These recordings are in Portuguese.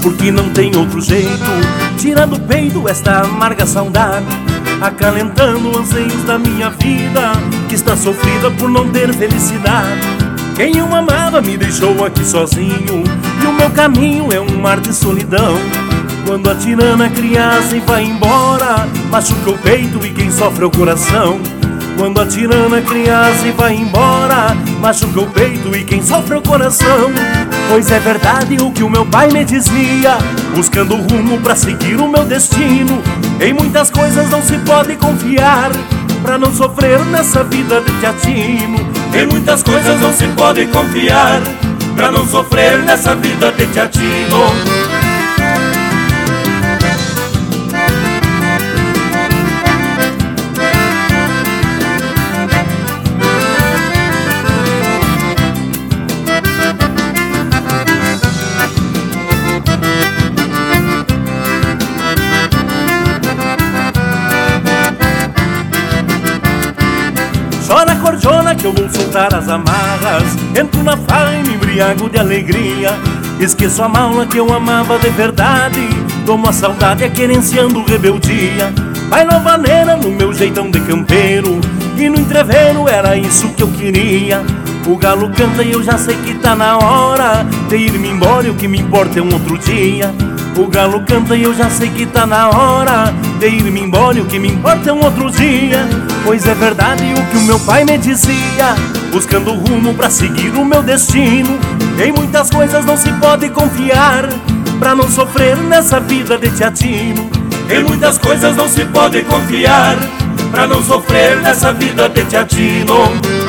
porque não tem outro jeito. Tira do peito esta amarga saudade, acalentando anseios da minha vida, que está sofrida por não ter felicidade. Quem eu amava me deixou aqui sozinho, e o meu caminho é um mar de solidão. Quando a tirana cria asa e vai embora, machuca o peito e quem sofre é o coração. Quando a tirana cria asa e vai embora, machuca o peito e quem sofre é o coração. Pois é verdade o que o meu pai me dizia, buscando rumo pra seguir o meu destino. Em muitas coisas não se pode confiar, pra não sofrer nessa vida de teatino. Em muitas coisas não se pode confiar, pra não sofrer nessa vida de teatino. Chora cordiona que eu vou soltar as amarras, entro na farra e me embriago de alegria. Esqueço a mala que eu amava de verdade, tomo a saudade querenciando rebeldia. Vai novaneira no meu jeitão de campeiro, e no entreveiro era isso que eu queria. O galo canta e eu já sei que tá na hora de ir-me embora, e o que me importa é um outro dia. O galo canta e eu já sei que tá na hora de ir-me embora, e o que me importa é um outro dia. Pois é verdade o que o meu pai me dizia, buscando rumo pra seguir o meu destino. Em muitas coisas não se pode confiar, pra não sofrer nessa vida de teatino. Em muitas coisas não se pode confiar, pra não sofrer nessa vida de teatino.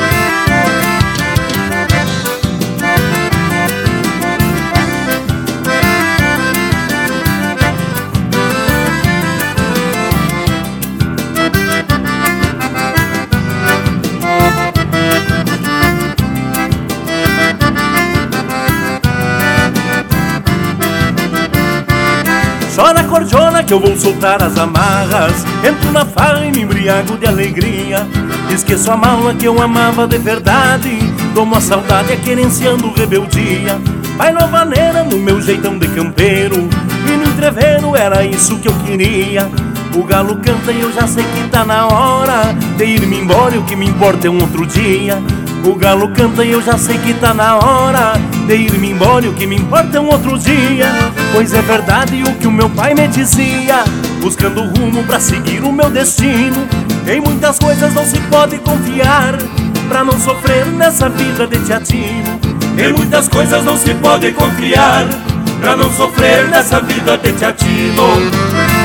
Chora cordiona que eu vou soltar as amarras, entro na farra e me embriago de alegria. Esqueço a mala que eu amava de verdade, tomo a saudade querenciando rebeldia. Vai novaneira no meu jeitão de campeiro, e no entreveiro era isso que eu queria. O galo canta e eu já sei que tá na hora de ir-me embora, e o que me importa é um outro dia. O galo canta e eu já sei que tá na hora de ir-me embora, e o que me importa é um outro dia. Pois é verdade o que o meu pai me dizia, buscando rumo pra seguir o meu destino. Em muitas coisas não se pode confiar, pra não sofrer nessa vida de teatino. Em muitas coisas não se pode confiar, pra não sofrer nessa vida de teatino.